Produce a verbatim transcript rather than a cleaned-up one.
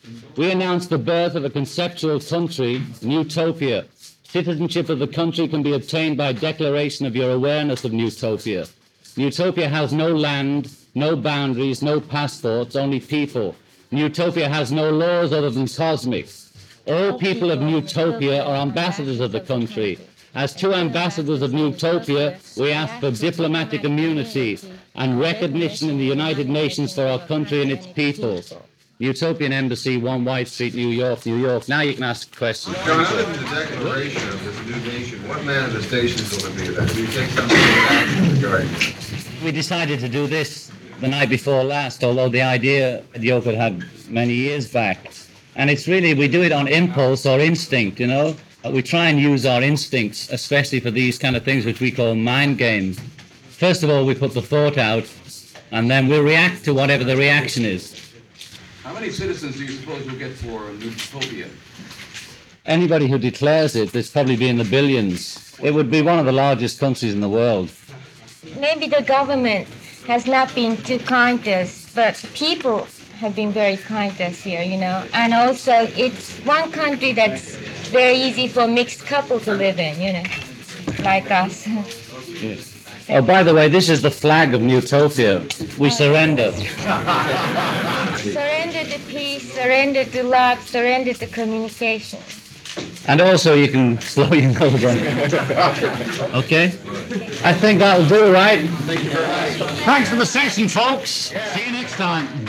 We announce the birth of a conceptual country, Newtopia. Citizenship of the country can be obtained by declaration of your awareness of Newtopia. Newtopia has no land, no boundaries, no passports, only people. Newtopia has no laws other than cosmic. All people of Newtopia are ambassadors of the country. As two ambassadors of Newtopia, we ask for diplomatic immunity and recognition in the United Nations for our country and its people. Utopian Embassy, One White Street, New York, New York. Now you can ask questions. John, other than the declaration of this new nation, what manifestations will it be of that? Do you take some sort of action regarding it? We decided to do this the night before last, although the idea Yoko had many years back. And it's really, we do it on impulse or instinct, you know. We try and use our instincts, especially for these kind of things which we call mind games. First of all, we put the thought out, and then we react to whatever the reaction is. How many citizens do you suppose we'll get for Newtopia? Anybody who declares it, there's probably be in the billions. It would be one of the largest countries in the world. Maybe the government has not been too kind to us, but people have been very kind to us here, you know. And also, it's one country that's very easy for mixed couple to live in, you know, like us. Yes. Oh, by the way, this is the flag of Newtopia. We surrender. Surrender to peace, surrender to love, surrender to communication. And also you can slow your nose down. Okay? I think that'll do, right? Thank you very much. Thanks for the session, folks. See you next time.